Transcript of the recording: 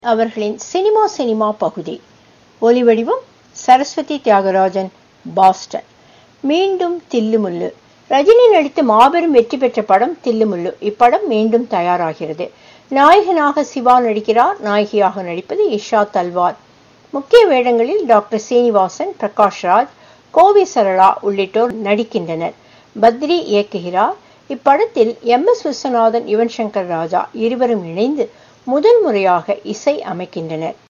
அவர்களின் சினிமா பகுதி. ஒலிவடிவம் சரஸ்வதி தியாகராஜன், பாஸ்டன். மீண்டும் தில்லுமுல்லு. ரஜினி நடித்து மாபெரும் வெற்றி பெற்ற படம் தில்லுமுல்லு. இப்படம் மீண்டும் தயாராகிறது. நாயகனாக சிவா நடிக்கிறார். நாயகியாக நடிப்பது இஷா தல்வார். முக்கிய வேடங்களில் டாக்டர் சீனிவாசன், பிரகாஷ் ராஜ், கோவி சரளா உள்ளிட்டோர் நடிக்கின்றனர். பத்ரி இயக்குகிறார். இப்படத்தில் MS விஸ்வநாதன், யுவன் சங்கர் ராஜா இருவரும் இணைந்து முதல் முறையாக இசை அமைக்கின்றனர்.